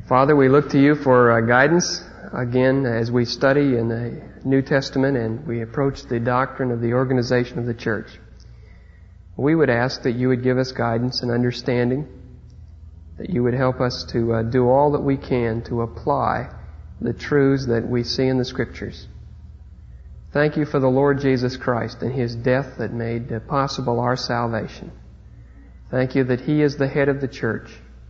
Father, we look to you for guidance again as we study in the New Testament and we approach the doctrine of the organization of the church. We would ask that you would give us guidance and understanding, that you would help us to do all that we can to apply the truths that we see in the Scriptures. Thank you for the Lord Jesus Christ and His death that made possible our salvation. Thank you that He is the head of the church.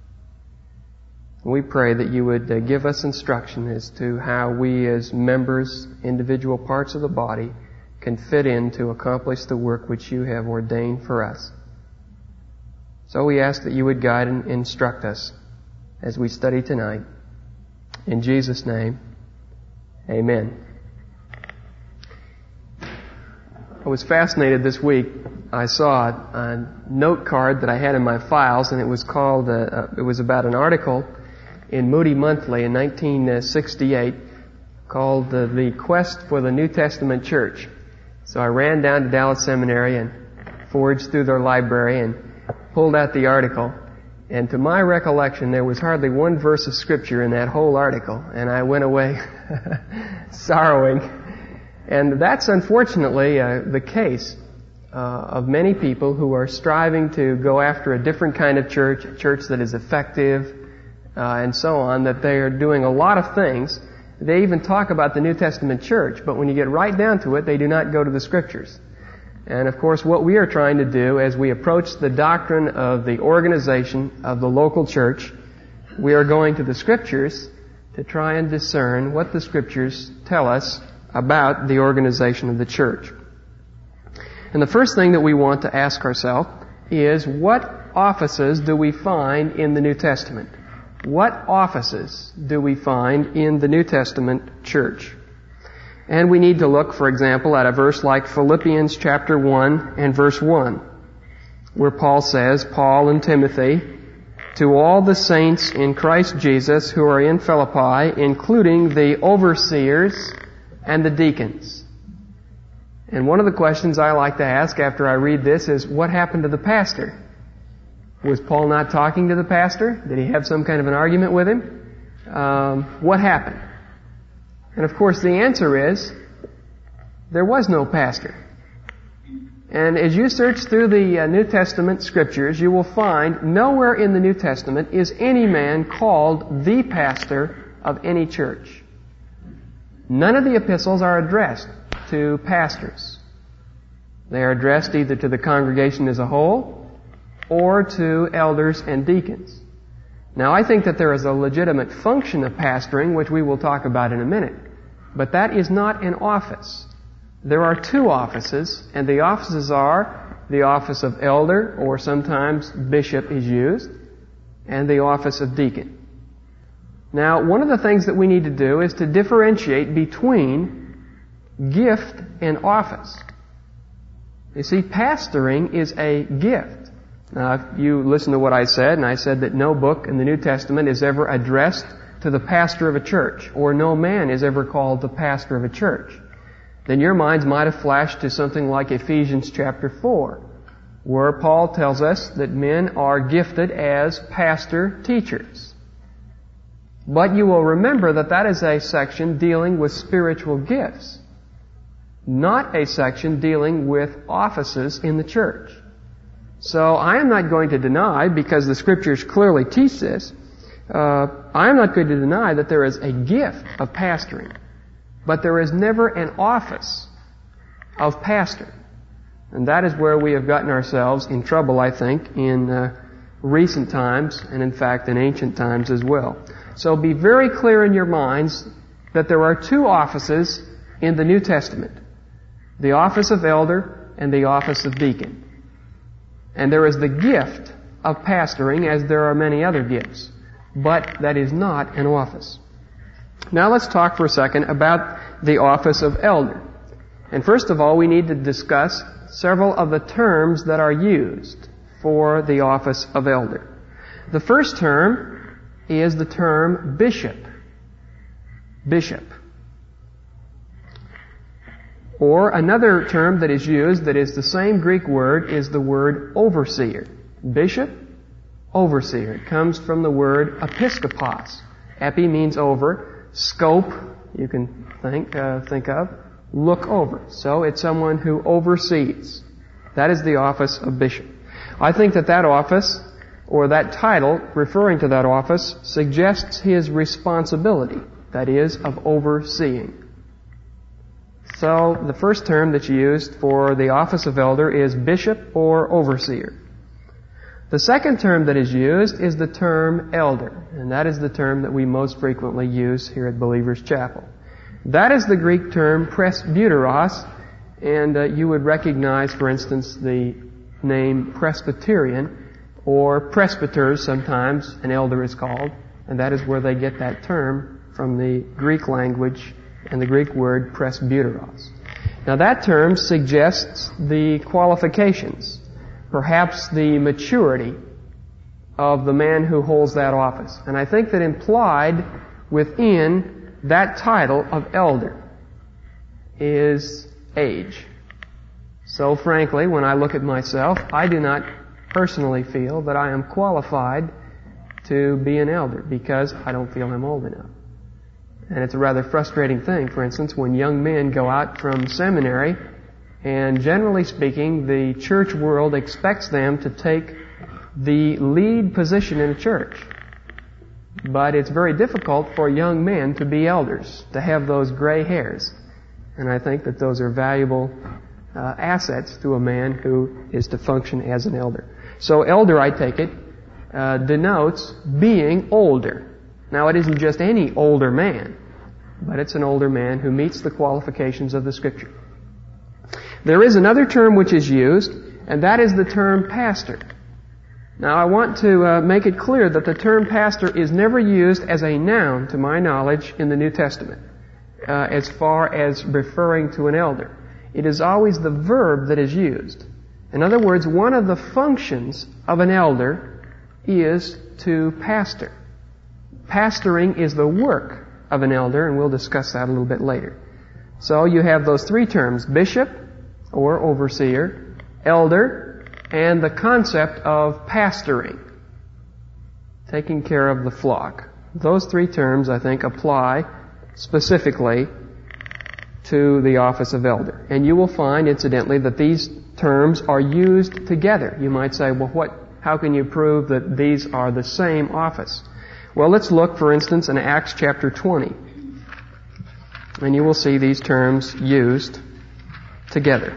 We pray that you would give us instruction as to how we as members, individual parts of the body, can fit in to accomplish the work which you have ordained for us. So we ask that you would guide and instruct us as we study tonight. In Jesus' name, amen. I was fascinated this week. I saw a note card that I had in my files, and it was called, it was about an article in Moody Monthly in 1968 called The Quest for the New Testament Church. So I ran down to Dallas Seminary and foraged through their library and pulled out the article. And to my recollection, there was hardly one verse of Scripture in that whole article. And I went away sorrowing. And that's unfortunately the case of many people who are striving to go after a different kind of church, a church that is effective, and so on, that they are doing a lot of things. They even talk about the New Testament church, but when you get right down to it, they do not go to the Scriptures. And of course, what we are trying to do as we approach the doctrine of the organization of the local church, we are going to the Scriptures to try and discern what the Scriptures tell us about the organization of the church. And the first thing that we want to ask ourselves is, what offices do we find in the New Testament? What offices do we find in the New Testament church? And we need to look, for example, at a verse like Philippians chapter 1 and verse 1, where Paul says, Paul and Timothy, to all the saints in Christ Jesus who are in Philippi, including the overseers and the deacons. And one of the questions I like to ask after I read this is, what happened to the pastor? Was Paul not talking to the pastor? Did he have some kind of an argument with him? What happened? And of course the answer is, there was no pastor. And as you search through the New Testament Scriptures, you will find nowhere in the New Testament is any man called the pastor of any church. None of the epistles are addressed to pastors. They are addressed either to the congregation as a whole or to elders and deacons. Now, I think that there is a legitimate function of pastoring, which we will talk about in a minute, but that is not an office. There are two offices, and the offices are the office of elder, or sometimes bishop is used, and the office of deacon. Now, one of the things that we need to do is to differentiate between gift and office. You see, pastoring is a gift. Now, if you listen to what I said, and I said that no book in the New Testament is ever addressed to the pastor of a church, or no man is ever called the pastor of a church, then your minds might have flashed to something like Ephesians chapter 4, where Paul tells us that men are gifted as pastor teachers. But you will remember that that is a section dealing with spiritual gifts, not a section dealing with offices in the church. So I am not going to deny, because the Scriptures clearly teach this, I am not going to deny that there is a gift of pastoring. But there is never an office of pastor. And that is where we have gotten ourselves in trouble, I think, in recent times, and in fact in ancient times as well. So be very clear in your minds that there are two offices in the New Testament. The office of elder and the office of deacon. And there is the gift of pastoring, as there are many other gifts. But that is not an office. Now let's talk for a second about the office of elder. And first of all, we need to discuss several of the terms that are used for the office of elder. The first term is the term bishop. Bishop. Or another term that is used that is the same Greek word is the word overseer. Bishop, overseer. It comes from the word episkopos. Epi means over. Scope, you can think of. Look over. So it's someone who oversees. That is the office of bishop. I think that office, or that title, referring to that office, suggests his responsibility, that is, of overseeing. So the first term that's used for the office of elder is bishop or overseer. The second term that is used is the term elder, and that is the term that we most frequently use here at Believers Chapel. That is the Greek term presbyteros, and you would recognize, for instance, the name Presbyterian, or presbyters sometimes an elder is called, and that is where they get that term from the Greek language and the Greek word presbyteros. Now that term suggests the qualifications, perhaps the maturity of the man who holds that office. And I think that implied within that title of elder is age. So frankly, when I look at myself, I do not personally feel that I am qualified to be an elder because I don't feel I'm old enough. And it's a rather frustrating thing, for instance, when young men go out from seminary, and generally speaking, the church world expects them to take the lead position in a church. But it's very difficult for young men to be elders, to have those gray hairs. And I think that those are valuable assets to a man who is to function as an elder. So elder, I take it, denotes being older. Now it isn't just any older man, but it's an older man who meets the qualifications of the Scripture. There is another term which is used, and that is the term pastor. Now I want to make it clear that the term pastor is never used as a noun, to my knowledge, in the New Testament, as far as referring to an elder. It is always the verb that is used. In other words, one of the functions of an elder is to pastor. Pastoring is the work of an elder, and we'll discuss that a little bit later. So you have those three terms, bishop or overseer, elder, and the concept of pastoring, taking care of the flock. Those three terms, I think, apply specifically to the office of elder. And you will find, incidentally, that these terms are used together. You might say, well, how can you prove that these are the same office? Well, let's look, for instance, in Acts chapter 20. And you will see these terms used together.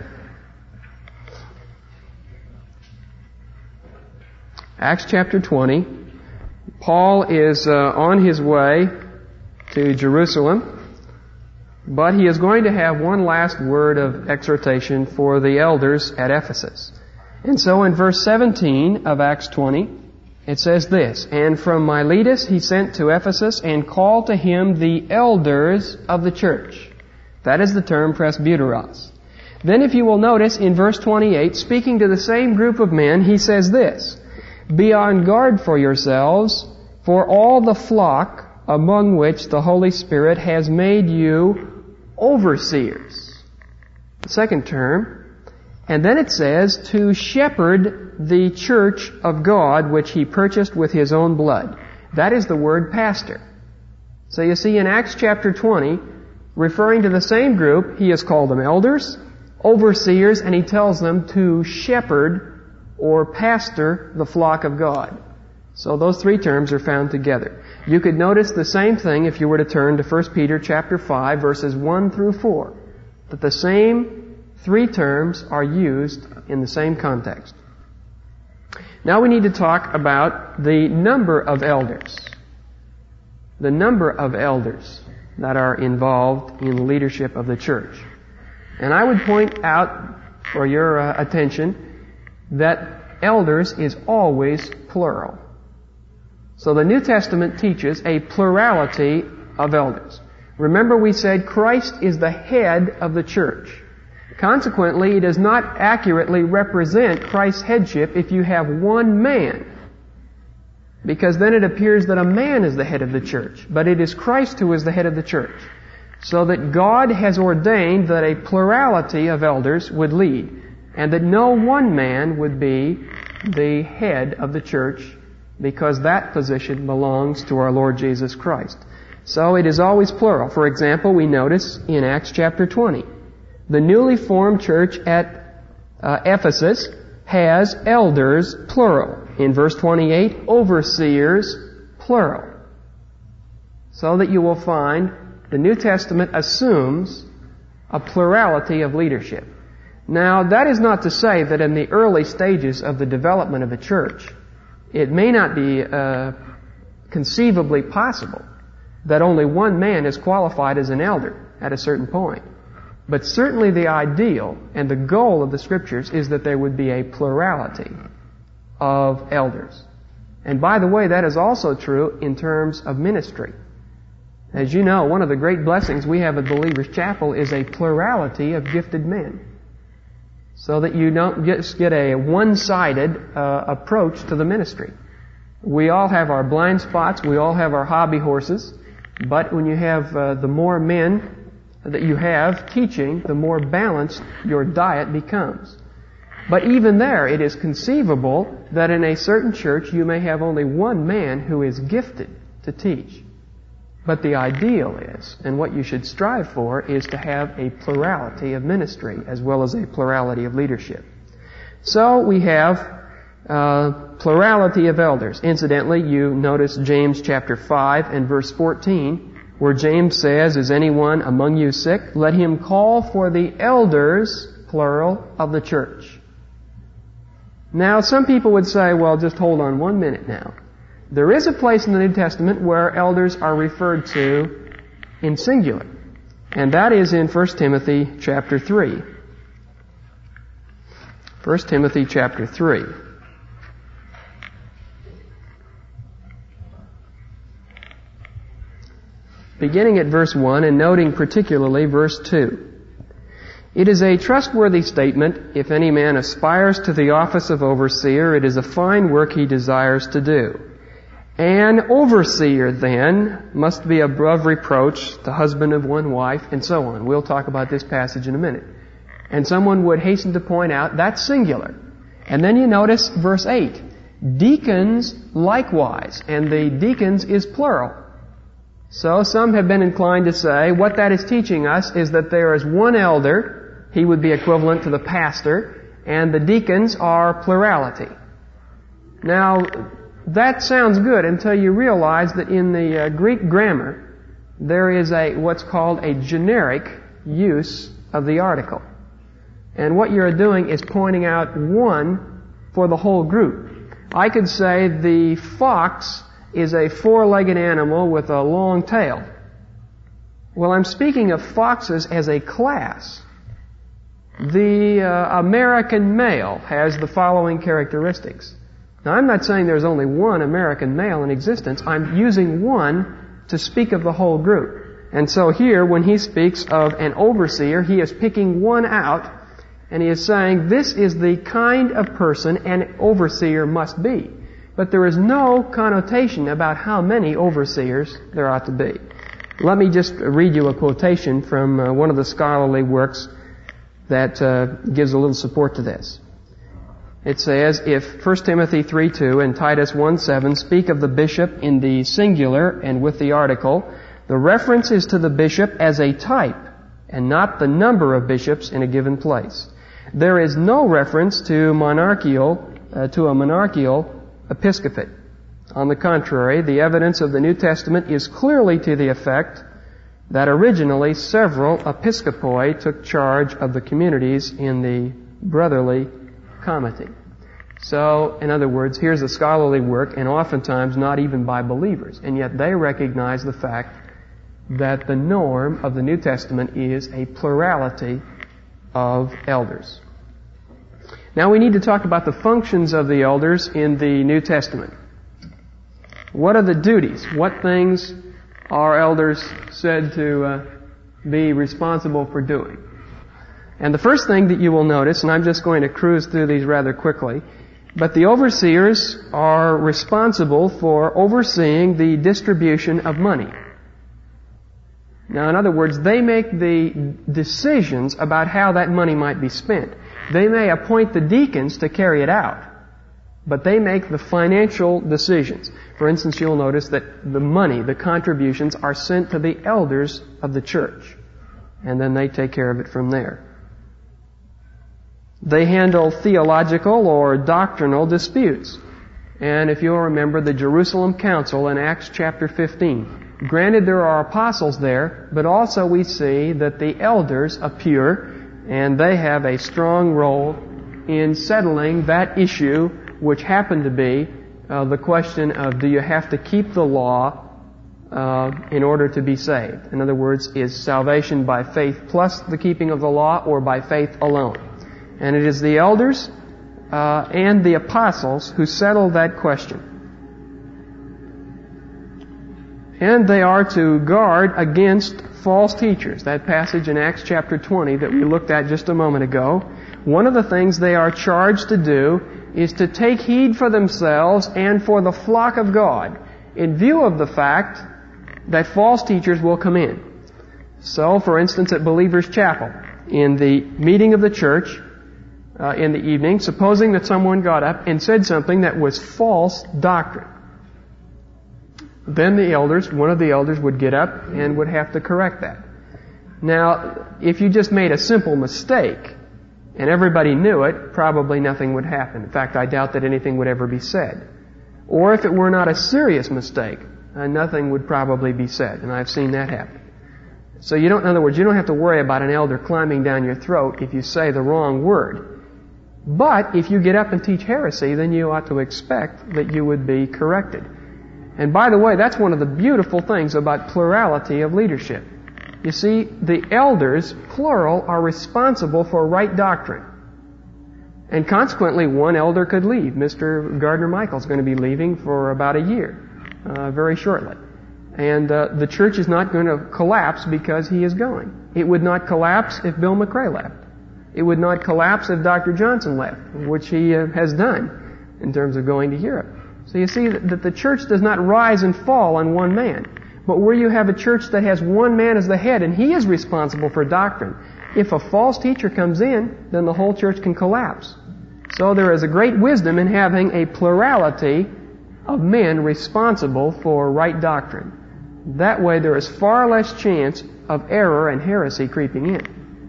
Acts chapter 20. Paul is on his way to Jerusalem, but he is going to have one last word of exhortation for the elders at Ephesus. And so in verse 17 of Acts 20, it says this, "And from Miletus he sent to Ephesus and called to him the elders of the church." That is the term presbyteros. Then if you will notice in verse 28, speaking to the same group of men, he says this, "Be on guard for yourselves, for all the flock among which the Holy Spirit has made you overseers." The second term. And then it says, "to shepherd the church of God, which he purchased with his own blood." That is the word pastor. So you see in Acts chapter 20, referring to the same group, he has called them elders, overseers, and he tells them to shepherd or pastor the flock of God. So those three terms are found together. You could notice the same thing if you were to turn to 1 Peter chapter 5, verses 1 through 4, that the same three terms are used in the same context. Now we need to talk about the number of elders. The number of elders that are involved in the leadership of the church. And I would point out for your attention that elders is always plural. So the New Testament teaches a plurality of elders. Remember we said Christ is the head of the church. Consequently, it does not accurately represent Christ's headship if you have one man, because then it appears that a man is the head of the church, but it is Christ who is the head of the church. So that God has ordained that a plurality of elders would lead, and that no one man would be the head of the church because that position belongs to our Lord Jesus Christ. So it is always plural. For example, we notice in Acts chapter 20, the newly formed church at Ephesus has elders, plural. In verse 28, overseers, plural. So that you will find the New Testament assumes a plurality of leadership. Now, that is not to say that in the early stages of the development of a church, it may not be conceivably possible that only one man is qualified as an elder at a certain point. But certainly the ideal and the goal of the Scriptures is that there would be a plurality of elders. And by the way, that is also true in terms of ministry. As you know, one of the great blessings we have at Believers Chapel is a plurality of gifted men. So that you don't just get a one-sided approach to the ministry. We all have our blind spots, we all have our hobby horses, but when you have the more men that you have teaching, the more balanced your diet becomes. But even there, it is conceivable that in a certain church you may have only one man who is gifted to teach. But the ideal is, and what you should strive for, is to have a plurality of ministry as well as a plurality of leadership. So we have plurality of elders. Incidentally, you notice James chapter 5 and verse 14, where James says, "Is anyone among you sick? Let him call for the elders," plural, "of the church." Now, some people would say, well, just hold on 1 minute now. There is a place in the New Testament where elders are referred to in singular. And that is in 1 Timothy chapter 3. 1 Timothy chapter 3. Beginning at verse 1 and noting particularly verse 2. "It is a trustworthy statement, if any man aspires to the office of overseer, it is a fine work he desires to do. An overseer, then, must be above reproach, the husband of one wife," and so on. We'll talk about this passage in a minute. And someone would hasten to point out, that's singular. And then you notice verse 8. "Deacons likewise," and the deacons is plural. So some have been inclined to say, what that is teaching us is that there is one elder, he would be equivalent to the pastor, and the deacons are plurality. Now, that sounds good until you realize that in the Greek grammar, there is what's called a generic use of the article. And what you're doing is pointing out one for the whole group. I could say the fox is a four-legged animal with a long tail. Well, I'm speaking of foxes as a class. The American male has the following characteristics. Now, I'm not saying there's only one American male in existence. I'm using one to speak of the whole group. And so here, when he speaks of an overseer, he is picking one out, and he is saying this is the kind of person an overseer must be. But there is no connotation about how many overseers there ought to be. Let me just read you a quotation from one of the scholarly works that gives a little support to this. It says, if 1 Timothy 3:2 and Titus 1:7 speak of the bishop in the singular and with the article, the reference is to the bishop as a type and not the number of bishops in a given place. There is no reference to a monarchical episcopate. On the contrary, the evidence of the New Testament is clearly to the effect that originally several episcopoi took charge of the communities in the brotherly comity. So, in other words, here's a scholarly work, and oftentimes not even by believers, and yet they recognize the fact that the norm of the New Testament is a plurality of elders. Now we need to talk about the functions of the elders in the New Testament. What are the duties? What things are elders said to be responsible for doing? And the first thing that you will notice, and I'm just going to cruise through these rather quickly, but the overseers are responsible for overseeing the distribution of money. Now, in other words, they make the decisions about how that money might be spent. They may appoint the deacons to carry it out, But they make the financial decisions. For instance, you'll notice that the money, the contributions, are sent to the elders of the church. And then they take care of it from there. They handle theological or doctrinal disputes. And if you'll remember the Jerusalem Council in Acts chapter 15. Granted, there are apostles there, but also we see that the elders appear, and they have a strong role in settling that issue, which happened to be the question of, do you have to keep the law in order to be saved? In other words, is salvation by faith plus the keeping of the law, or by faith alone? And it is the elders and the apostles who settle that question. And they are to guard against false teachers. That passage in Acts chapter 20 that we looked at just a moment ago, one of the things they are charged to do is to take heed for themselves and for the flock of God, in view of the fact that false teachers will come in. So, for instance, at Believers' Chapel, in the meeting of the church in the evening, supposing that someone got up and said something that was false doctrine, then one of the elders would get up and would have to correct that. Now, if you just made a simple mistake and everybody knew it, probably nothing would happen. In fact, I doubt that anything would ever be said. Or if it were not a serious mistake, nothing would probably be said. And I've seen that happen. So in other words, you don't have to worry about an elder climbing down your throat if you say the wrong word. But if you get up and teach heresy, then you ought to expect that you would be corrected. And by the way, that's one of the beautiful things about plurality of leadership. You see, the elders, plural, are responsible for right doctrine. And consequently, one elder could leave. Mr. Gardner Michael is going to be leaving for about a year, very shortly. And the church is not going to collapse because he is going. It would not collapse if Bill McRae left. It would not collapse if Dr. Johnson left, which he has done in terms of going to Europe. So you see that the church does not rise and fall on one man. But where you have a church that has one man as the head and he is responsible for doctrine, if a false teacher comes in, then the whole church can collapse. So there is a great wisdom in having a plurality of men responsible for right doctrine. That way there is far less chance of error and heresy creeping in.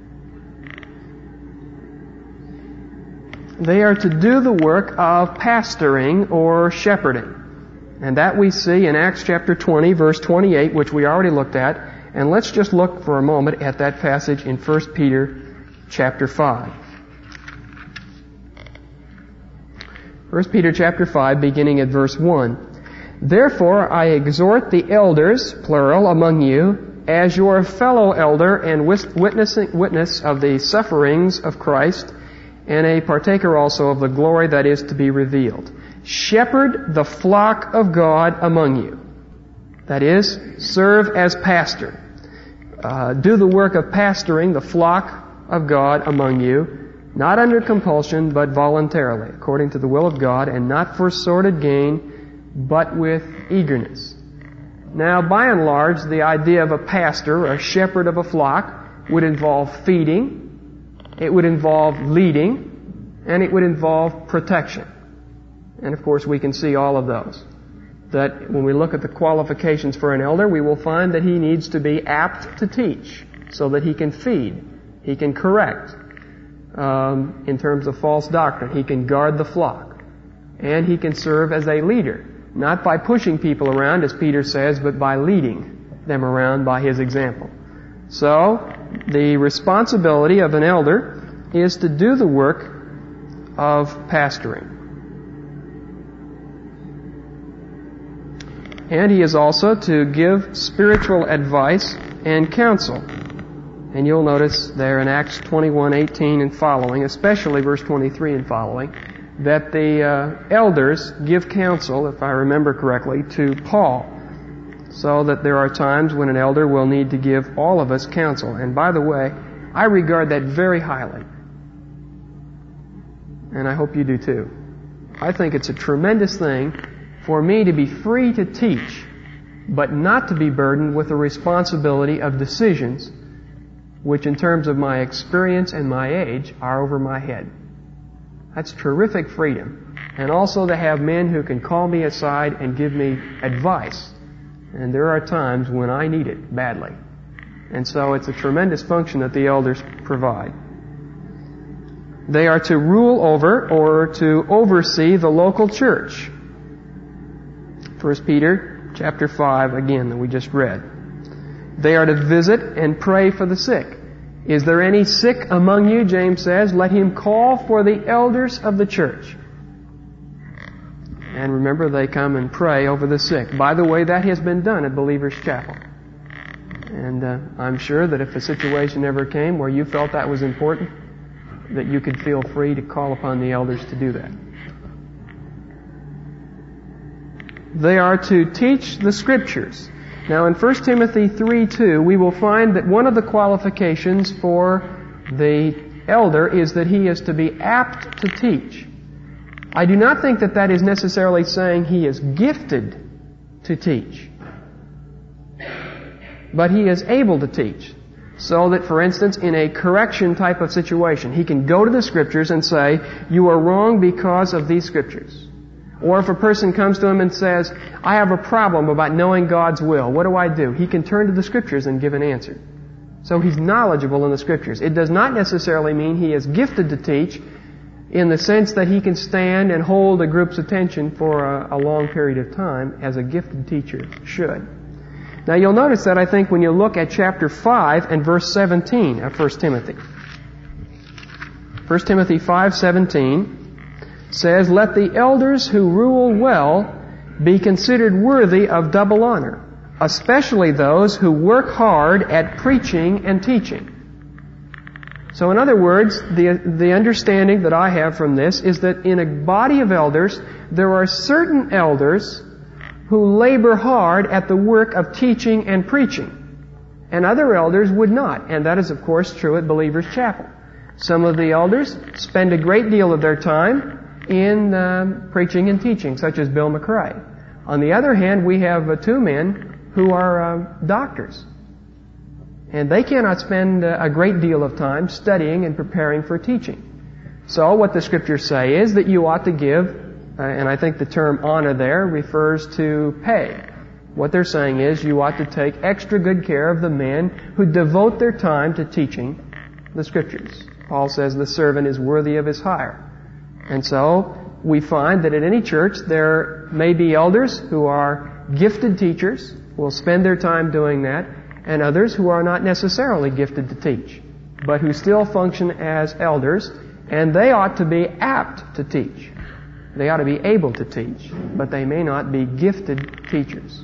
They are to do the work of pastoring or shepherding. And that we see in Acts chapter 20, verse 28, which we already looked at. And let's just look for a moment at that passage in 1 Peter chapter 5. 1 Peter chapter 5, beginning at verse 1. Therefore I exhort the elders, plural, among you, as your fellow elder and witness of the sufferings of Christ, and a partaker also of the glory that is to be revealed. Shepherd the flock of God among you. That is, serve as pastor. Do the work of pastoring the flock of God among you, not under compulsion, but voluntarily, according to the will of God, and not for sordid gain, but with eagerness. Now, by and large, the idea of a pastor, a shepherd of a flock, would involve feeding, it would involve leading, and it would involve protection. And of course, we can see all of those. That when we look at the qualifications for an elder, we will find that he needs to be apt to teach, so that he can feed, he can correct in terms of false doctrine, he can guard the flock, and he can serve as a leader, not by pushing people around, as Peter says, but by leading them around by his example. So, the responsibility of an elder is to do the work of pastoring. And he is also to give spiritual advice and counsel. And you'll notice there in Acts 21:18 and following, especially verse 23 and following, that the elders give counsel, if I remember correctly, to Paul. So that there are times when an elder will need to give all of us counsel. And by the way, I regard that very highly. And I hope you do too. I think it's a tremendous thing for me to be free to teach, but not to be burdened with the responsibility of decisions which in terms of my experience and my age are over my head. That's terrific freedom. and also to have men who can call me aside and give me advice. And there are times when I need it badly. And so it's a tremendous function that the elders provide. They are to rule over or to oversee the local church. 1 Peter chapter 5, again, that we just read. They are to visit and pray for the sick. Is there any sick among you, James says, let him call for the elders of the church. And remember, they come and pray over the sick. By the way, that has been done at Believers Chapel. And I'm sure that if a situation ever came where you felt that was important, that you could feel free to call upon the elders to do that. They are to teach the Scriptures. Now in 1 Timothy 3:2, we will find that one of the qualifications for the elder is that he is to be apt to teach. I do not think that that is necessarily saying he is gifted to teach, but he is able to teach. So that, for instance, in a correction type of situation, he can go to the Scriptures and say, you are wrong because of these Scriptures. Or if a person comes to him and says, I have a problem about knowing God's will, what do? He can turn to the Scriptures and give an answer. So he's knowledgeable in the Scriptures. It does not necessarily mean he is gifted to teach in the sense that he can stand and hold a group's attention for a long period of time as a gifted teacher should. Now you'll notice that, I think, when you look at chapter 5 and verse 17 of 1 Timothy. 1 Timothy 5:17 says, let the elders who rule well be considered worthy of double honor, especially those who work hard at preaching and teaching. So in other words, the understanding that I have from this is that in a body of elders, there are certain elders who labor hard at the work of teaching and preaching, and other elders would not. And that is, of course, true at Believers Chapel. Some of the elders spend a great deal of their time in preaching and teaching, such as Bill McRae. On the other hand, we have two men who are doctors, and they cannot spend a great deal of time studying and preparing for teaching. So what the Scriptures say is that you ought to give, and I think the term honor there refers to pay. What they're saying is you ought to take extra good care of the men who devote their time to teaching the Scriptures. Paul says the servant is worthy of his hire. And so we find that at any church there may be elders who are gifted teachers, who will spend their time doing that, and others who are not necessarily gifted to teach, but who still function as elders, and they ought to be apt to teach. They ought to be able to teach, but they may not be gifted teachers.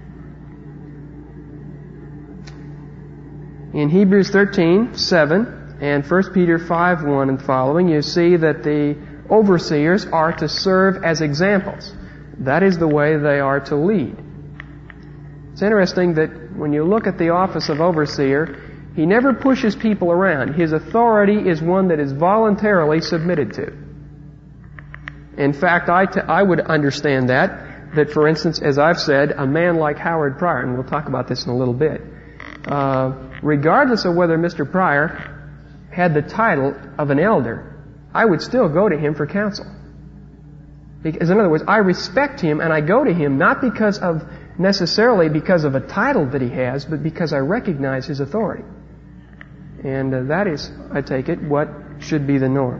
In Hebrews 13:7 and 1 Peter 5:1 and following, you see that the overseers are to serve as examples. That is the way they are to lead. It's interesting that when you look at the office of overseer, he never pushes people around. His authority is one that is voluntarily submitted to. In fact, I would understand that, for instance, as I've said, a man like Howard Pryor, and we'll talk about this in a little bit, regardless of whether Mr. Pryor had the title of an elder, I would still go to him for counsel. Because, in other words, I respect him and I go to him not necessarily because of a title that he has, but because I recognize his authority. And that is, I take it, what should be the norm.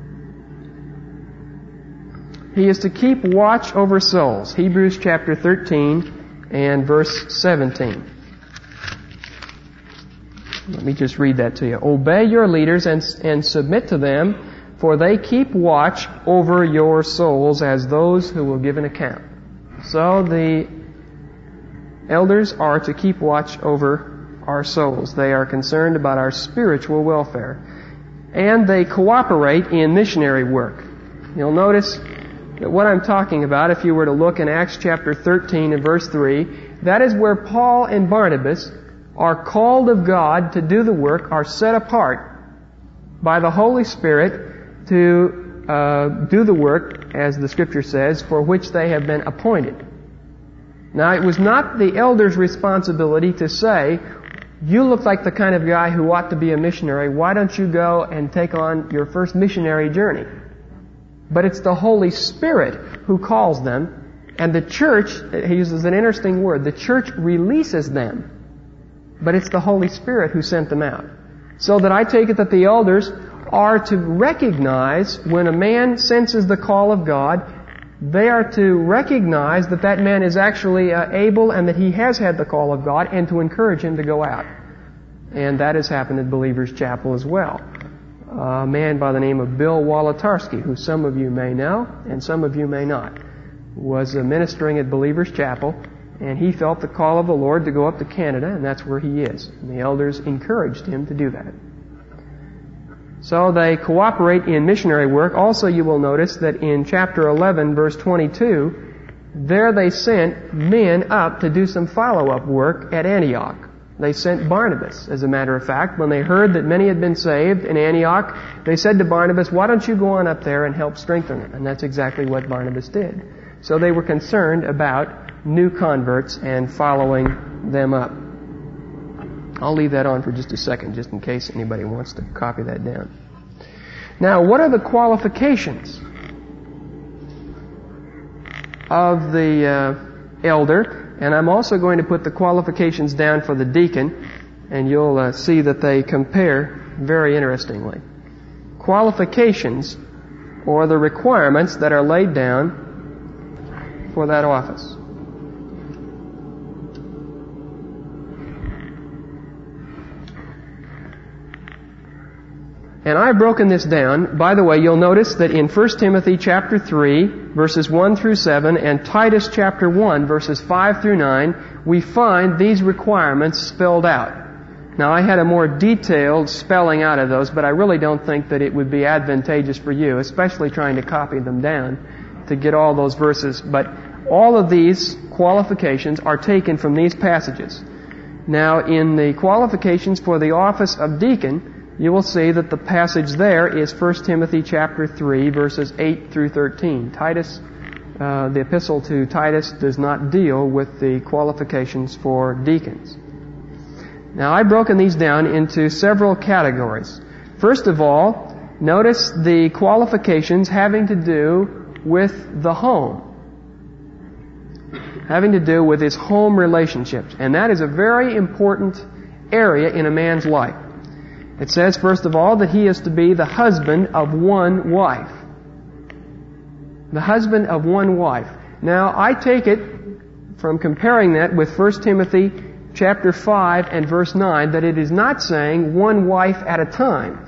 He is to keep watch over souls. Hebrews chapter 13 and verse 17. Let me just read that to you. Obey your leaders and submit to them, for they keep watch over your souls as those who will give an account. So the elders are to keep watch over our souls. They are concerned about our spiritual welfare. And they cooperate in missionary work. You'll notice that what I'm talking about, if you were to look in Acts chapter 13 and verse 3, that is where Paul and Barnabas are called of God to do the work, are set apart by the Holy Spirit to do the work, as the Scripture says, for which they have been appointed. Now, it was not the elder's responsibility to say, you look like the kind of guy who ought to be a missionary. Why don't you go and take on your first missionary journey? But it's the Holy Spirit who calls them, and the church, he uses an interesting word, the church releases them. But it's the Holy Spirit who sent them out. So that I take it that the elders are to recognize when a man senses the call of God, they are to recognize that that man is actually able and that he has had the call of God, and to encourage him to go out. And that has happened at Believers Chapel as well. A man by the name of Bill Wolotarski, who some of you may know and some of you may not, was ministering at Believers Chapel, and he felt the call of the Lord to go up to Canada, and that's where he is. And the elders encouraged him to do that. So they cooperate in missionary work. Also, you will notice that in chapter 11, verse 22, there they sent men up to do some follow-up work at Antioch. They sent Barnabas, as a matter of fact. When they heard that many had been saved in Antioch, they said to Barnabas, why don't you go on up there and help strengthen them? And that's exactly what Barnabas did. So they were concerned about new converts and following them up. I'll leave that on for just a second, just in case anybody wants to copy that down. Now, what are the qualifications of the elder? And I'm also going to put the qualifications down for the deacon, and you'll see that they compare very interestingly. Qualifications, or the requirements that are laid down for that office. And I've broken this down. By the way, you'll notice that in 1 Timothy chapter 3, verses 1 through 7, and Titus chapter 1, verses 5 through 9, we find these requirements spelled out. Now, I had a more detailed spelling out of those, but I really don't think that it would be advantageous for you, especially trying to copy them down to get all those verses. But all of these qualifications are taken from these passages. Now, in the qualifications for the office of deacon, you will see that the passage there is 1 Timothy chapter 3, verses 8 through 13. Titus, the epistle to Titus does not deal with the qualifications for deacons. Now, I've broken these down into several categories. First of all, notice the qualifications having to do with the home. Having to do with his home relationships. And that is a very important area in a man's life. It says, first of all, that he is to be the husband of one wife. The husband of one wife. Now, I take it from comparing that with 1 Timothy chapter 5 and verse 9 that it is not saying one wife at a time.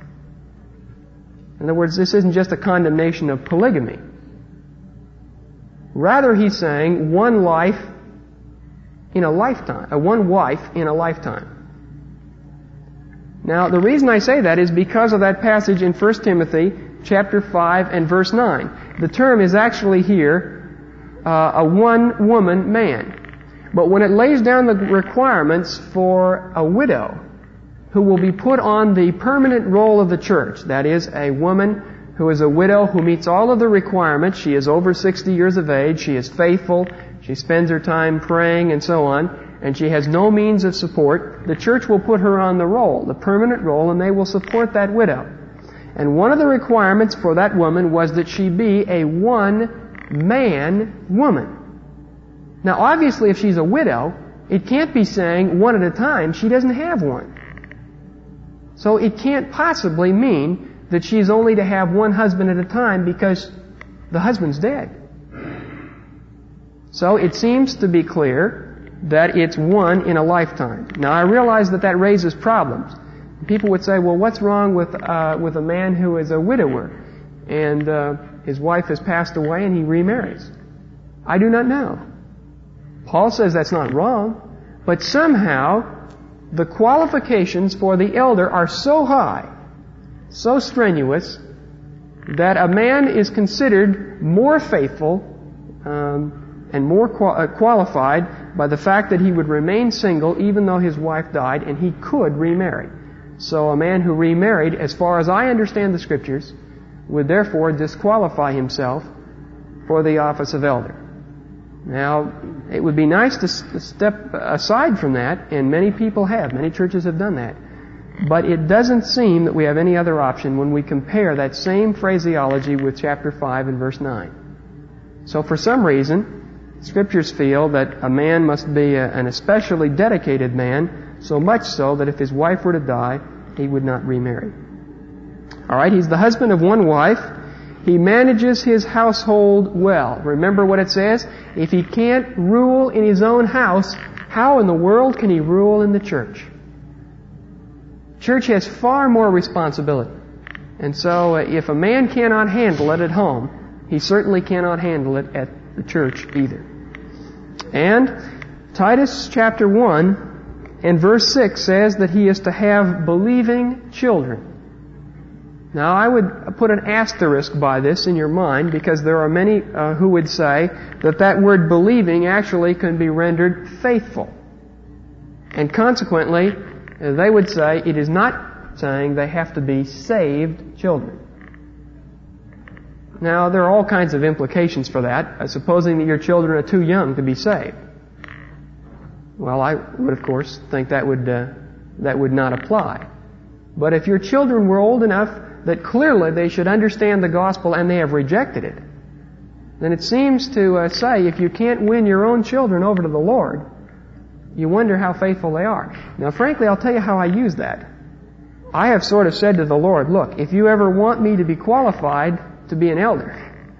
In other words, this isn't just a condemnation of polygamy. Rather, he's saying one life in a lifetime, one wife in a lifetime. Now, the reason I say that is because of that passage in 1 Timothy chapter 5 and verse 9. The term is actually here a one-woman man. But when it lays down the requirements for a widow who will be put on the permanent roll of the church, that is, a woman who is a widow who meets all of the requirements, she is over 60 years of age, she is faithful, she spends her time praying and so on, and she has no means of support, the church will put her on the roll, the permanent roll, and they will support that widow. And one of the requirements for that woman was that she be a one-man woman. Now, obviously, if she's a widow, it can't be saying one at a time. She doesn't have one. So it can't possibly mean that she's only to have one husband at a time because the husband's dead. So it seems to be clear that it's one in a lifetime. Now, I realize that that raises problems. People would say, well, what's wrong with a man who is a widower and his wife has passed away and he remarries? I do not know. Paul says that's not wrong, but somehow the qualifications for the elder are so high, so strenuous, that a man is considered more faithful and more qualified by the fact that he would remain single even though his wife died, and he could remarry. So a man who remarried, as far as I understand the Scriptures, would therefore disqualify himself for the office of elder. Now, it would be nice to step aside from that, and many people have. Many churches have done that. But it doesn't seem that we have any other option when we compare that same phraseology with chapter 5 and verse 9. So for some reason, Scriptures feel that a man must be an especially dedicated man, so much so that if his wife were to die, he would not remarry. All right, he's the husband of one wife. He manages his household well. Remember what it says? If he can't rule in his own house, how in the world can he rule in the church? Church has far more responsibility. And so if a man cannot handle it at home, he certainly cannot handle it at the church either. And Titus chapter 1 and verse 6 says that he is to have believing children. Now I would put an asterisk by this in your mind, because there are many who would say that that word believing actually can be rendered faithful. And consequently, they would say it is not saying they have to be saved children. Now, there are all kinds of implications for that, supposing that your children are too young to be saved. Well, I would, of course, think that would not apply. But if your children were old enough that clearly they should understand the gospel and they have rejected it, then it seems to say if you can't win your own children over to the Lord, you wonder how faithful they are. Now, frankly, I'll tell you how I use that. I have sort of said to the Lord, look, if you ever want me to be qualified to be an elder,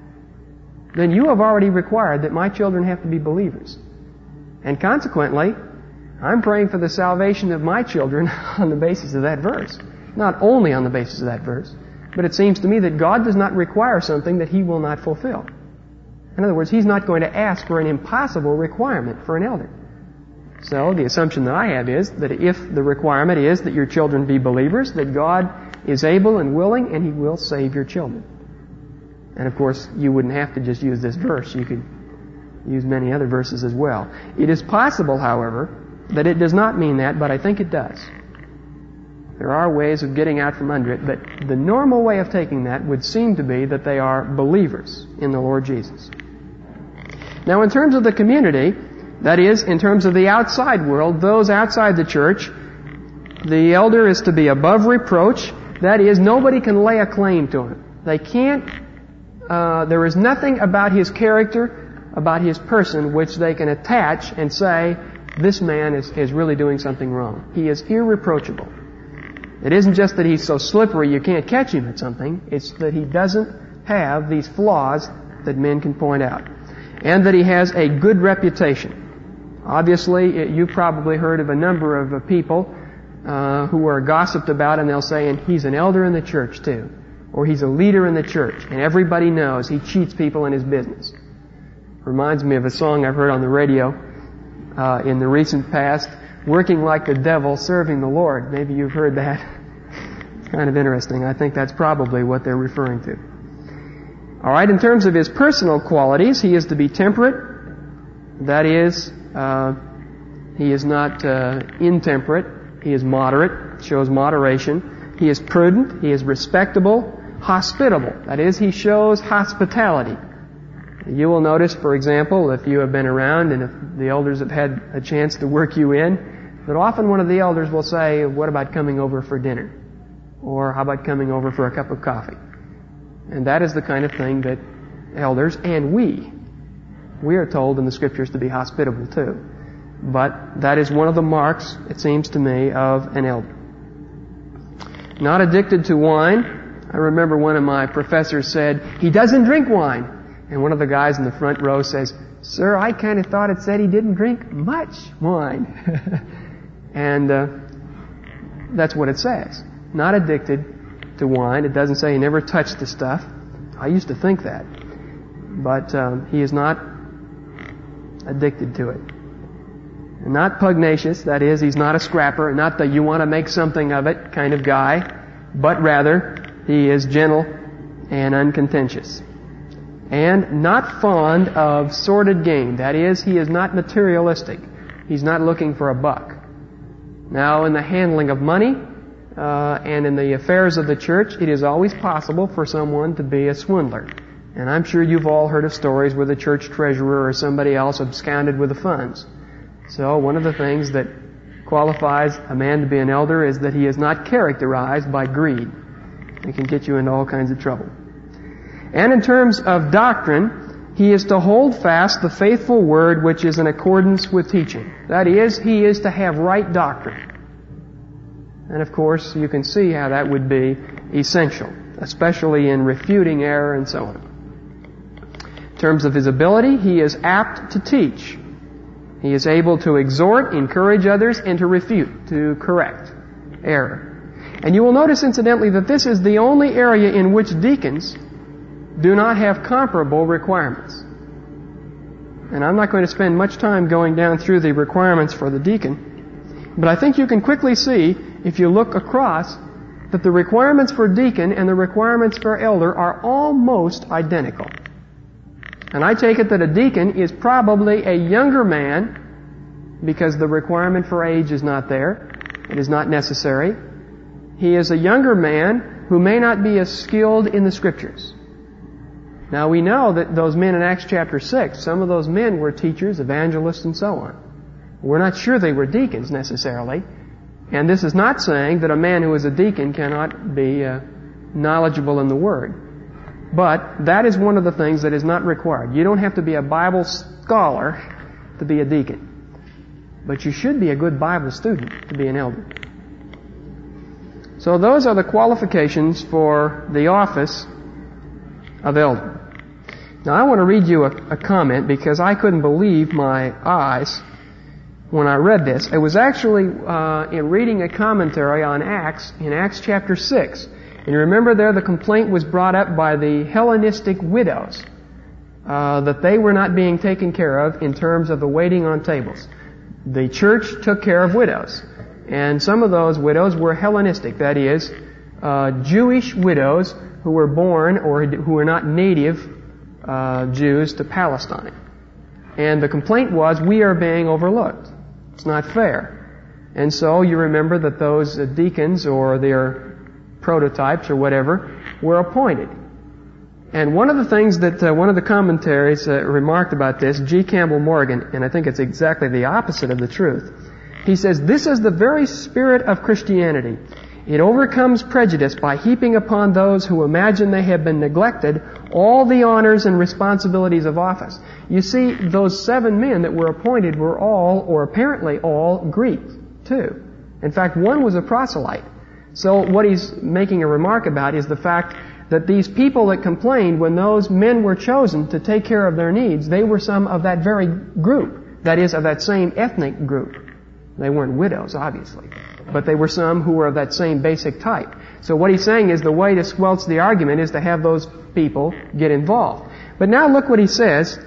then you have already required that my children have to be believers. And consequently, I'm praying for the salvation of my children on the basis of that verse. Not only on the basis of that verse, but it seems to me that God does not require something that He will not fulfill. In other words, He's not going to ask for an impossible requirement for an elder. So the assumption that I have is that if the requirement is that your children be believers, that God is able and willing and He will save your children. And of course, you wouldn't have to just use this verse. You could use many other verses as well. It is possible, however, that it does not mean that, but I think it does. There are ways of getting out from under it, but the normal way of taking that would seem to be that they are believers in the Lord Jesus. Now, in terms of the community, that is, in terms of the outside world, those outside the church, the elder is to be above reproach. That is, nobody can lay a claim to him. They can't, there is nothing about his character, about his person, which they can attach and say, this man is really doing something wrong. He is irreproachable. It isn't just that he's so slippery you can't catch him at something. It's that he doesn't have these flaws that men can point out. And that he has a good reputation. Obviously, you've probably heard of a number of people who are gossiped about, and they'll say, and he's an elder in the church too. Or he's a leader in the church, and everybody knows he cheats people in his business. Reminds me of a song I've heard on the radio in the recent past, working like the devil, serving the Lord. Maybe you've heard that. It's kind of interesting. I think that's probably what they're referring to. All right, in terms of his personal qualities, he is to be temperate. That is, he is not intemperate. He is moderate, shows moderation. He is prudent. He is respectable, hospitable. That is, he shows hospitality. You will notice, for example, if you have been around and if the elders have had a chance to work you in, that often one of the elders will say, what about coming over for dinner? Or how about coming over for a cup of coffee? And that is the kind of thing that elders and we are told in the Scriptures to be hospitable too. But that is one of the marks, it seems to me, of an elder. Not addicted to wine. I remember one of my professors said, he doesn't drink wine. And one of the guys in the front row says, sir, I kind of thought it said he didn't drink much wine. And that's what it says. Not addicted to wine. It doesn't say he never touched the stuff. I used to think that. But he is not addicted to it. And not pugnacious. That is, he's not a scrapper. Not the you want to make something of it kind of guy. But rather, he is gentle and uncontentious. And not fond of sordid gain. That is, he is not materialistic. He's not looking for a buck. Now, in the handling of money and in the affairs of the church, it is always possible for someone to be a swindler. And I'm sure you've all heard of stories where the church treasurer or somebody else absconded with the funds. So one of the things that qualifies a man to be an elder is that he is not characterized by greed. It can get you into all kinds of trouble. And in terms of doctrine, he is to hold fast the faithful word which is in accordance with teaching. That is, he is to have right doctrine. And of course, you can see how that would be essential, especially in refuting error and so on. In terms of his ability, he is apt to teach. He is able to exhort, encourage others, and to refute, to correct error. And you will notice, incidentally, that this is the only area in which deacons do not have comparable requirements. And I'm not going to spend much time going down through the requirements for the deacon, but I think you can quickly see, if you look across, that the requirements for deacon and the requirements for elder are almost identical. And I take it that a deacon is probably a younger man because the requirement for age is not there. It is not necessary. He is a younger man who may not be as skilled in the Scriptures. Now we know that those men in Acts chapter 6, some of those men were teachers, evangelists, and so on. We're not sure they were deacons necessarily. And this is not saying that a man who is a deacon cannot be knowledgeable in the Word. But that is one of the things that is not required. You don't have to be a Bible scholar to be a deacon. But you should be a good Bible student to be an elder. So those are the qualifications for the office of elder. Now I want to read you a comment because I couldn't believe my eyes when I read this. It was actually in reading a commentary on Acts, in Acts chapter 6. And you remember there the complaint was brought up by the Hellenistic widows that they were not being taken care of in terms of the waiting on tables. The church took care of widows. And some of those widows were Hellenistic, that is, Jewish widows who were born or who were not native Jews to Palestine. And the complaint was, we are being overlooked. It's not fair. And so you remember that those deacons or their prototypes or whatever were appointed. And one of the things that one of the commentaries remarked about this, G. Campbell Morgan, and I think it's exactly the opposite of the truth, he says, this is the very spirit of Christianity. It overcomes prejudice by heaping upon those who imagine they have been neglected all the honors and responsibilities of office. You see, those 7 men that were appointed were all, or apparently all, Greek, too. In fact, one was a proselyte. So what he's making a remark about is the fact that these people that complained, when those men were chosen to take care of their needs, they were some of that very group, that is, of that same ethnic group. They weren't widows, obviously, but they were some who were of that same basic type. So what he's saying is the way to squelch the argument is to have those people get involved. But now look what he says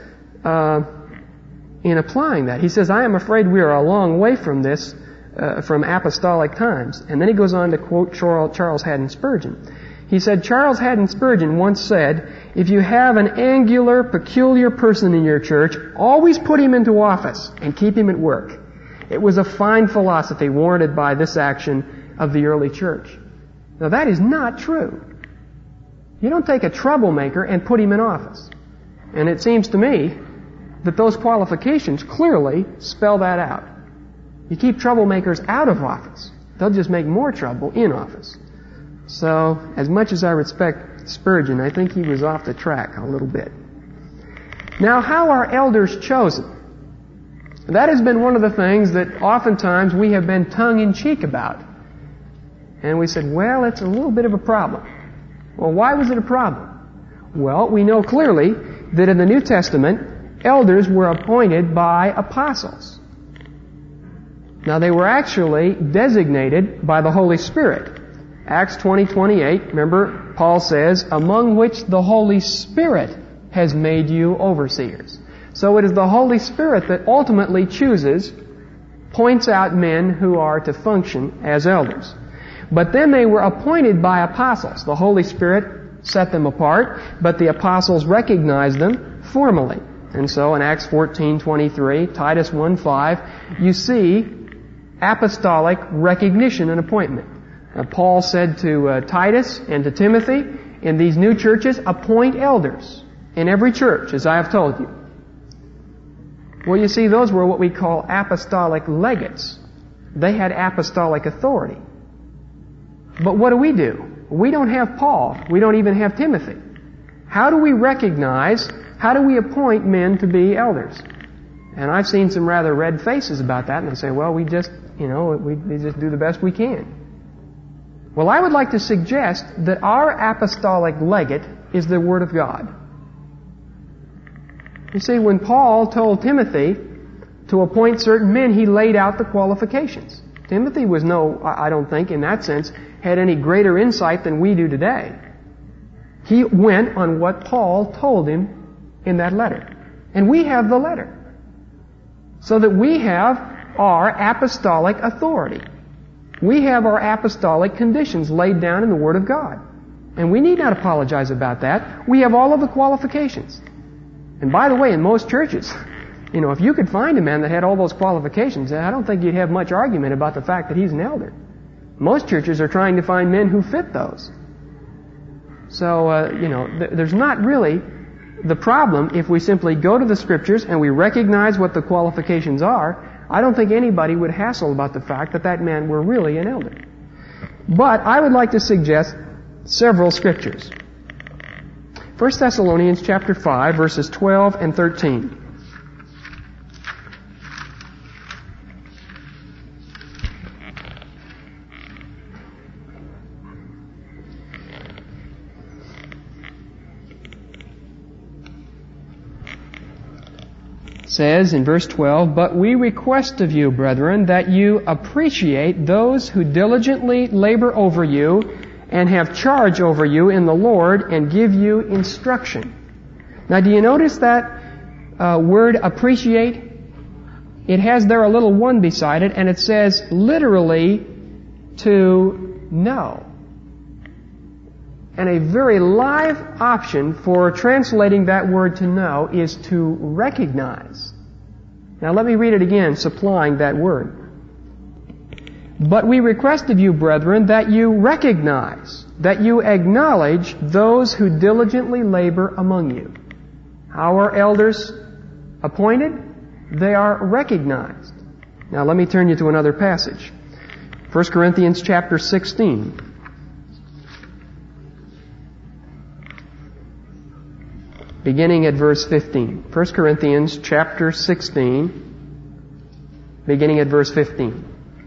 in applying that. He says, I am afraid we are a long way from this, from apostolic times. And then he goes on to quote Charles Haddon Spurgeon. He said, Charles Haddon Spurgeon once said, if you have an angular, peculiar person in your church, always put him into office and keep him at work. It was a fine philosophy warranted by this action of the early church. Now that is not true. You don't take a troublemaker and put him in office. And it seems to me that those qualifications clearly spell that out. You keep troublemakers out of office. They'll just make more trouble in office. So, as much as I respect Spurgeon, I think he was off the track a little bit. Now, how are elders chosen? That has been one of the things that oftentimes we have been tongue-in-cheek about. And we said, well, it's a little bit of a problem. Well, why was it a problem? Well, we know clearly that in the New Testament, elders were appointed by apostles. Now, they were actually designated by the Holy Spirit. Acts 20:28, remember, Paul says, among which the Holy Spirit has made you overseers. So it is the Holy Spirit that ultimately chooses, points out men who are to function as elders. But then they were appointed by apostles. The Holy Spirit set them apart, but the apostles recognized them formally. And so in Acts 14:23, Titus 1:5, you see apostolic recognition and appointment. Paul said to Titus and to Timothy, in these new churches, appoint elders in every church, as I have told you. Well, you see, those were what we call apostolic legates. They had apostolic authority. But what do? We don't have Paul. We don't even have Timothy. How do we appoint men to be elders? And I've seen some rather red faces about that, and they say, well, we just do the best we can. Well, I would like to suggest that our apostolic legate is the Word of God. You see, when Paul told Timothy to appoint certain men, he laid out the qualifications. Timothy was I don't think, in that sense, had any greater insight than we do today. He went on what Paul told him in that letter. And we have the letter. So that we have our apostolic authority. We have our apostolic conditions laid down in the Word of God. And we need not apologize about that. We have all of the qualifications. And by the way, in most churches, if you could find a man that had all those qualifications, I don't think you'd have much argument about the fact that he's an elder. Most churches are trying to find men who fit those. So, there's not really the problem if we simply go to the Scriptures and we recognize what the qualifications are. I don't think anybody would hassle about the fact that man were really an elder. But I would like to suggest several Scriptures. 1 Thessalonians chapter 5, verses 12 and 13. Says in verse 12, "But we request of you, brethren, that you appreciate those who diligently labor over you and have charge over you in the Lord and give you instruction." Now, do you notice that word appreciate? It has there a little one beside it, and it says literally to know. And a very live option for translating that word to know is to recognize. Now let me read it again, supplying that word. "But we request of you, brethren, that you recognize, that you acknowledge those who diligently labor among you." How are elders appointed? They are recognized. Now let me turn you to another passage. 1 Corinthians chapter 16. Beginning at verse 15. 1 Corinthians chapter 16, beginning at verse 15.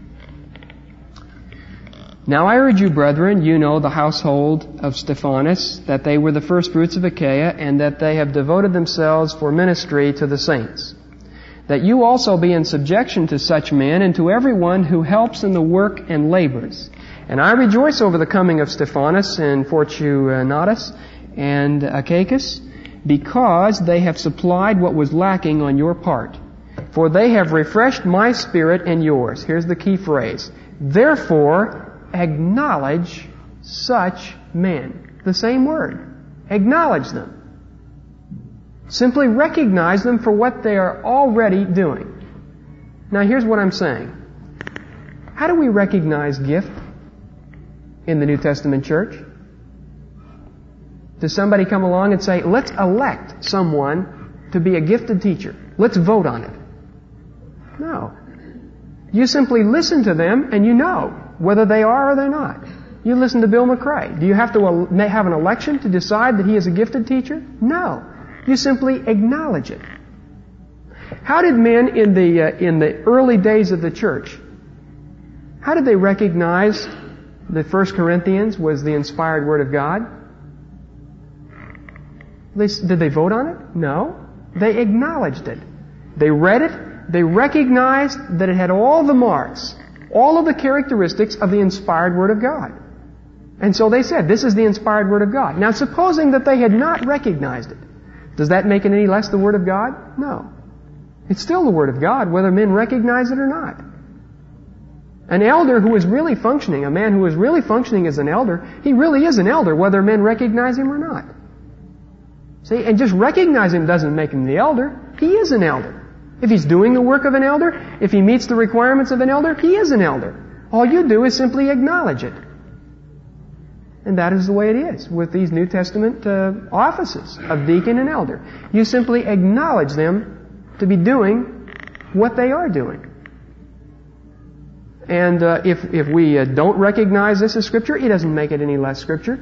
"Now I urge you, brethren, you know the household of Stephanas, that they were the firstfruits of Achaia, and that they have devoted themselves for ministry to the saints. That you also be in subjection to such men, and to everyone who helps in the work and labors. And I rejoice over the coming of Stephanas and Fortunatus and Achaicus, because they have supplied what was lacking on your part. For they have refreshed my spirit and yours." Here's the key phrase. "Therefore, acknowledge such men." The same word. Acknowledge them. Simply recognize them for what they are already doing. Now here's what I'm saying. How do we recognize gift in the New Testament church? Does somebody come along and say, let's elect someone to be a gifted teacher. Let's vote on it. No. You simply listen to them and you know whether they are or they're not. You listen to Bill McRae. Do you have to have an election to decide that he is a gifted teacher? No. You simply acknowledge it. How did men in the early days of the church, how did they recognize that 1 Corinthians was the inspired Word of God? Did they vote on it? No. They acknowledged it. They read it. They recognized that it had all the marks, all of the characteristics of the inspired Word of God. And so they said, this is the inspired Word of God. Now, supposing that they had not recognized it, does that make it any less the Word of God? No. It's still the Word of God, whether men recognize it or not. An elder who is really functioning, a man who is really functioning as an elder, he really is an elder, whether men recognize him or not. See, and just recognize him doesn't make him the elder. He is an elder. If he's doing the work of an elder, if he meets the requirements of an elder, he is an elder. All you do is simply acknowledge it. And that is the way it is with these New Testament offices of deacon and elder. You simply acknowledge them to be doing what they are doing. And if we don't recognize this as Scripture, it doesn't make it any less Scripture.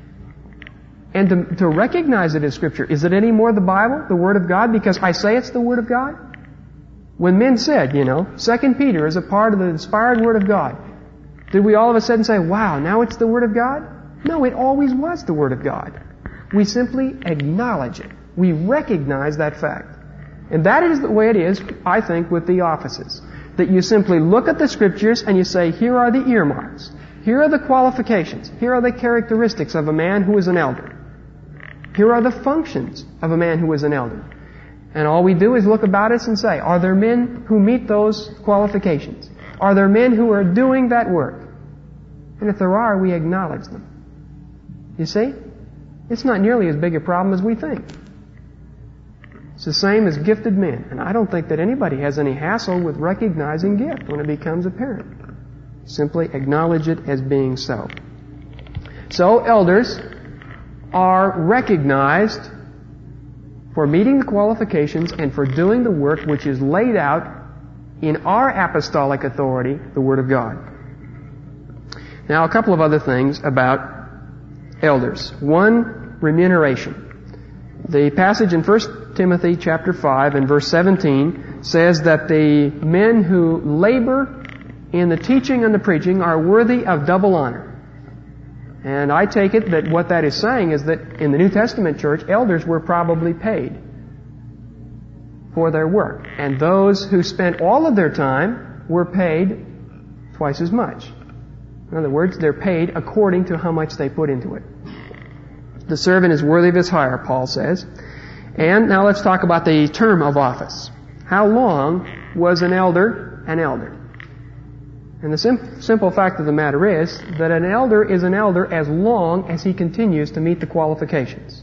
And to recognize it as Scripture, is it any more the Bible, the Word of God, because I say it's the Word of God? When men said, 2 Peter is a part of the inspired Word of God, did we all of a sudden say, wow, now it's the Word of God? No, it always was the Word of God. We simply acknowledge it. We recognize that fact. And that is the way it is, I think, with the offices. That you simply look at the Scriptures and you say, here are the earmarks. Here are the qualifications. Here are the characteristics of a man who is an elder. Here are the functions of a man who is an elder. And all we do is look about us and say, are there men who meet those qualifications? Are there men who are doing that work? And if there are, we acknowledge them. You see? It's not nearly as big a problem as we think. It's the same as gifted men. And I don't think that anybody has any hassle with recognizing gift when it becomes apparent. Simply acknowledge it as being so. So, elders are recognized for meeting the qualifications and for doing the work which is laid out in our apostolic authority, the Word of God. Now, a couple of other things about elders. One, remuneration. The passage in 1 Timothy chapter 5 and verse 17 says that the men who labor in the teaching and the preaching are worthy of double honor. And I take it that what that is saying is that in the New Testament church, elders were probably paid for their work. And those who spent all of their time were paid twice as much. In other words, they're paid according to how much they put into it. The servant is worthy of his hire, Paul says. And now let's talk about the term of office. How long was an elder an elder? And the simple fact of the matter is that an elder is an elder as long as he continues to meet the qualifications.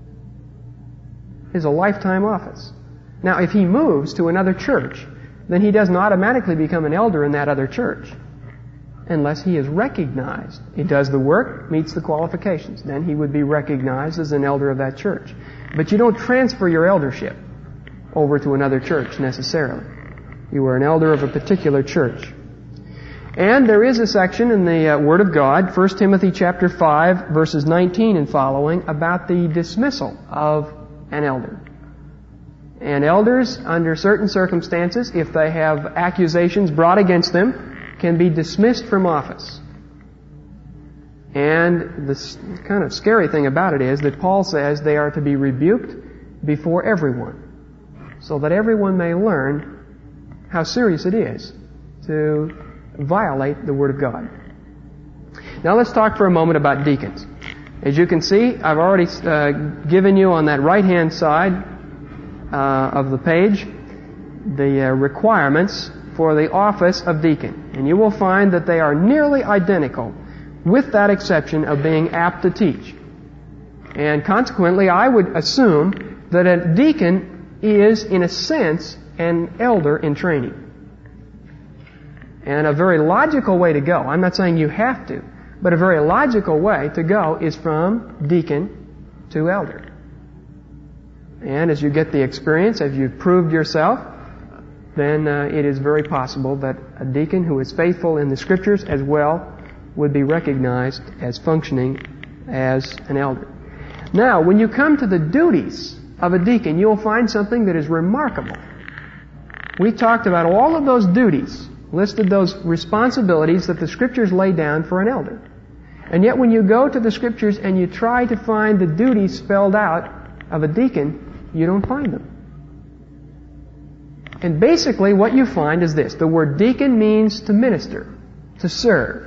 It's a lifetime office. Now, if he moves to another church, then he doesn't automatically become an elder in that other church unless he is recognized. He does the work, meets the qualifications. Then he would be recognized as an elder of that church. But you don't transfer your eldership over to another church necessarily. You are an elder of a particular church. And there is a section in the Word of God, 1 Timothy chapter 5, verses 19 and following, about the dismissal of an elder. And elders, under certain circumstances, if they have accusations brought against them, can be dismissed from office. And the kind of scary thing about it is that Paul says they are to be rebuked before everyone, so that everyone may learn how serious it is to violate the Word of God. Now let's talk for a moment about deacons. As you can see, I've already given you on that right-hand side of the page the requirements for the office of deacon. And you will find that they are nearly identical, with that exception of being apt to teach. And consequently, I would assume that a deacon is, in a sense, an elder in training. And a very logical way to go, I'm not saying you have to, but a very logical way to go is from deacon to elder. And as you get the experience, as you've proved yourself, then it is very possible that a deacon who is faithful in the Scriptures as well would be recognized as functioning as an elder. Now, when you come to the duties of a deacon, you'll find something that is remarkable. We talked about all of those duties, listed those responsibilities that the Scriptures lay down for an elder. And yet when you go to the Scriptures and you try to find the duties spelled out of a deacon, you don't find them. And basically what you find is this. The word deacon means to minister, to serve.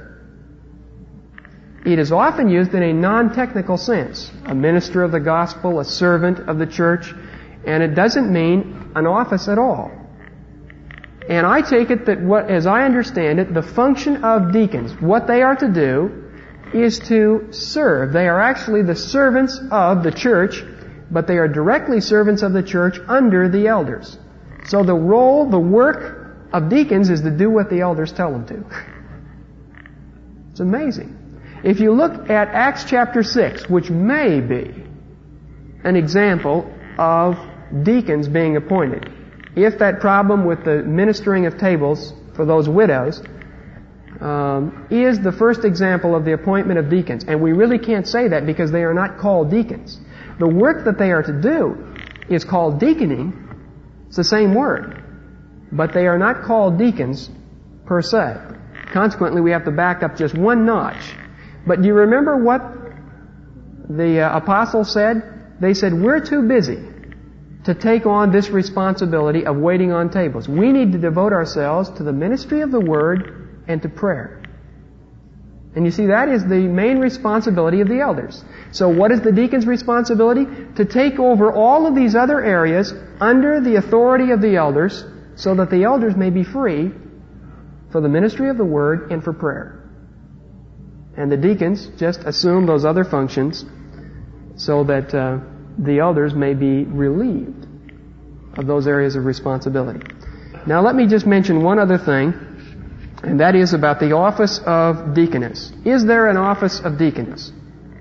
It is often used in a non-technical sense. A minister of the gospel, a servant of the church, and it doesn't mean an office at all. And I take it that as I understand it, the function of deacons, what they are to do, is to serve. They are actually the servants of the church, but they are directly servants of the church under the elders. So the role, the work of deacons is to do what the elders tell them to. It's amazing. If you look at Acts chapter 6, which may be an example of deacons being appointed, if that problem with the ministering of tables for those widows is the first example of the appointment of deacons. And we really can't say that because they are not called deacons. The work that they are to do is called deaconing. It's the same word. But they are not called deacons per se. Consequently, we have to back up just one notch. But do you remember what the apostles said? They said, we're too busy to take on this responsibility of waiting on tables. We need to devote ourselves to the ministry of the Word and to prayer. And you see, that is the main responsibility of the elders. So what is the deacon's responsibility? To take over all of these other areas under the authority of the elders so that the elders may be free for the ministry of the Word and for prayer. And the deacons just assume those other functions so that the elders may be relieved of those areas of responsibility. Now let me just mention one other thing, and that is about the office of deaconess. Is there an office of deaconess?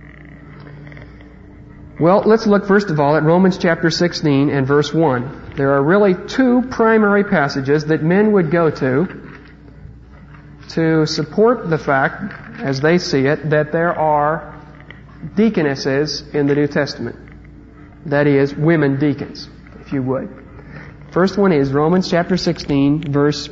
Well, let's look first of all at Romans chapter 16 and verse 1. There are really two primary passages that men would go to support the fact, as they see it, that there are deaconesses in the New Testament. That is, women deacons, if you would. First one is Romans chapter 16, verse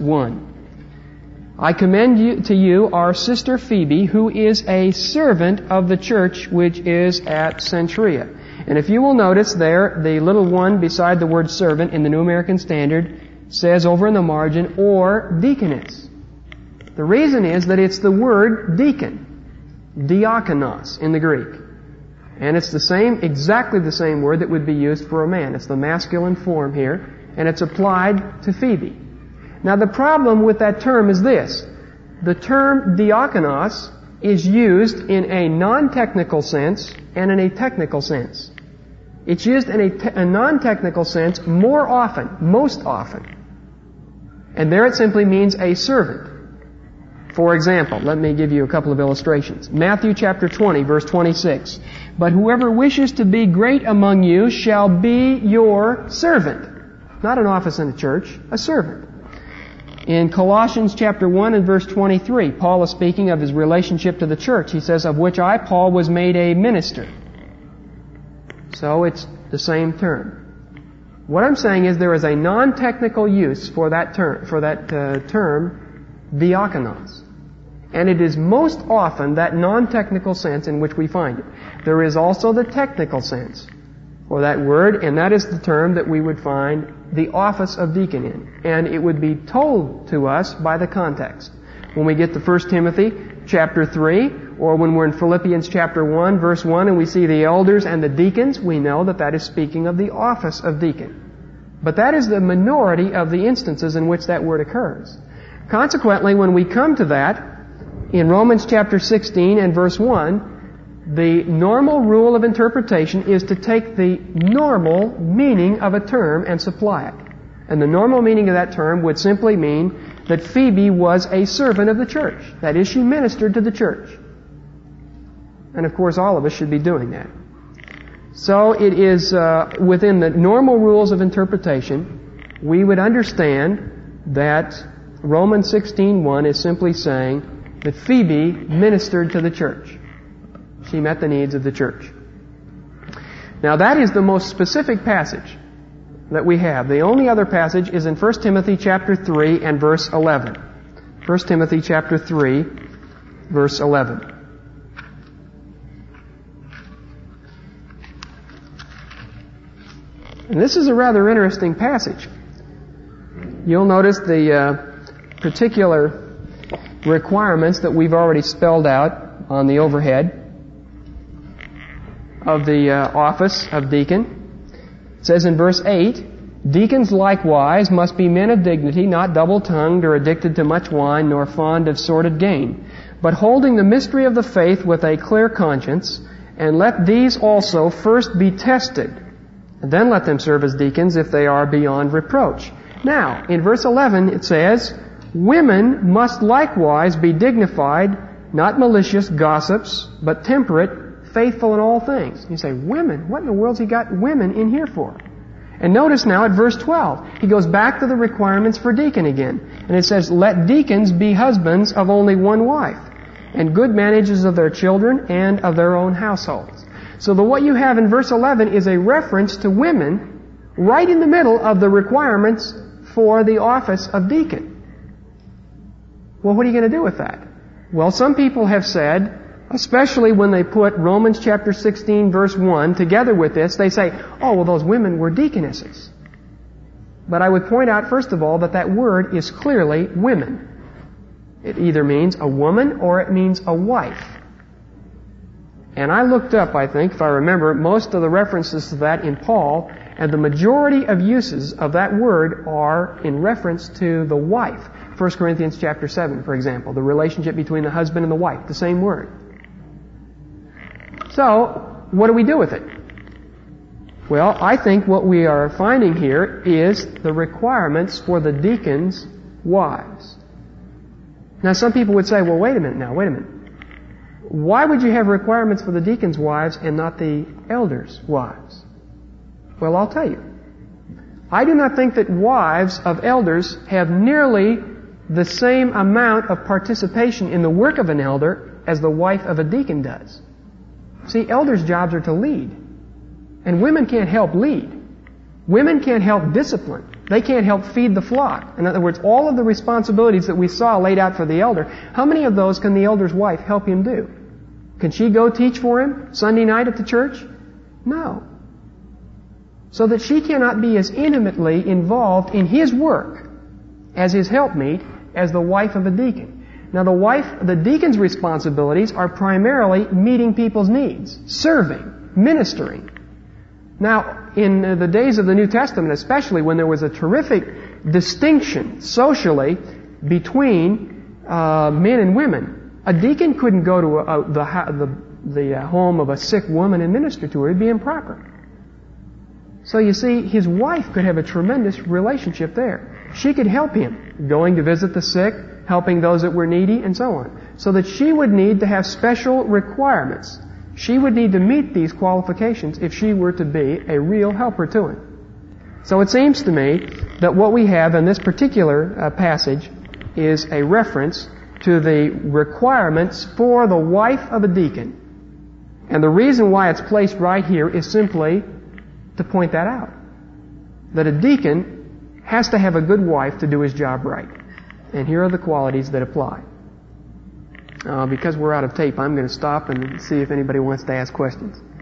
1. I commend to you our sister Phoebe, who is a servant of the church which is at Cenchrea. And if you will notice there, the little one beside the word servant in the New American Standard says over in the margin, or deaconess. The reason is that it's the word deacon, diakonos in the Greek. And it's exactly the same word that would be used for a man. It's the masculine form here, and it's applied to Phoebe. Now the problem with that term is this. The term diakonos is used in a non-technical sense and in a technical sense. It's used in a non-technical sense more often, most often. And there it simply means a servant. For example, let me give you a couple of illustrations. Matthew chapter 20, verse 26. But whoever wishes to be great among you shall be your servant. Not an office in a church, a servant. In Colossians chapter 1 and verse 23, Paul is speaking of his relationship to the church. He says, of which I, Paul, was made a minister. So it's the same term. What I'm saying is there is a non-technical use for that term, diakonos. And it is most often that non-technical sense in which we find it. There is also the technical sense for that word, and that is the term that we would find the office of deacon in. And it would be told to us by the context. When we get to 1 Timothy chapter 3, or when we're in Philippians chapter 1, verse 1, and we see the elders and the deacons, we know that that is speaking of the office of deacon. But that is the minority of the instances in which that word occurs. Consequently, when we come to that, in Romans chapter 16 and verse 1, the normal rule of interpretation is to take the normal meaning of a term and supply it. And the normal meaning of that term would simply mean that Phoebe was a servant of the church. That is, she ministered to the church. And of course, all of us should be doing that. So it is within the normal rules of interpretation, we would understand that Romans 16:1 is simply saying that Phoebe ministered to the church. She met the needs of the church. Now that is the most specific passage that we have. The only other passage is in 1 Timothy chapter 3 and verse 11. 1 Timothy chapter 3, verse 11. And this is a rather interesting passage. You'll notice the particular requirements that we've already spelled out on the overhead of the office of deacon. It says in verse 8, deacons likewise must be men of dignity, not double-tongued or addicted to much wine, nor fond of sordid gain, but holding the mystery of the faith with a clear conscience, and let these also first be tested, and then let them serve as deacons if they are beyond reproach. Now, in verse 11 it says, women must likewise be dignified, not malicious gossips, but temperate, faithful in all things. You say, women? What in the world's he got women in here for? And notice now at verse 12, he goes back to the requirements for deacon again. And it says, let deacons be husbands of only one wife, and good managers of their children and of their own households. So what you have in verse 11 is a reference to women right in the middle of the requirements for the office of deacon. Well, what are you going to do with that? Well, some people have said, especially when they put Romans chapter 16 verse 1 together with this, they say, oh, well, those women were deaconesses. But I would point out, first of all, that word is clearly women. It either means a woman or it means a wife. And I looked up, I think, if I remember, most of the references to that in Paul, and the majority of uses of that word are in reference to the wife. 1 Corinthians chapter 7, for example, the relationship between the husband and the wife, the same word. So, what do we do with it? Well, I think what we are finding here is the requirements for the deacons' wives. Now, some people would say, well, wait a minute. Why would you have requirements for the deacons' wives and not the elders' wives? Well, I'll tell you. I do not think that wives of elders have nearly the same amount of participation in the work of an elder as the wife of a deacon does. See, elders' jobs are to lead. And women can't help lead. Women can't help discipline. They can't help feed the flock. In other words, all of the responsibilities that we saw laid out for the elder, how many of those can the elder's wife help him do? Can she go teach for him Sunday night at the church? No. So that she cannot be as intimately involved in his work as his helpmeet as the wife of a deacon. Now the deacon's responsibilities are primarily meeting people's needs, serving, ministering. Now, in the days of the New Testament, especially when there was a terrific distinction socially between men and women, a deacon couldn't go to the home of a sick woman and minister to her. It'd be improper. So you see, his wife could have a tremendous relationship there. She could help him, going to visit the sick, helping those that were needy, and so on. So that she would need to have special requirements. She would need to meet these qualifications if she were to be a real helper to him. So it seems to me that what we have in this particular passage is a reference to the requirements for the wife of a deacon. And the reason why it's placed right here is simply to point that out. That a deacon has to have a good wife to do his job right. And here are the qualities that apply. Because we're out of tape, I'm going to stop and see if anybody wants to ask questions.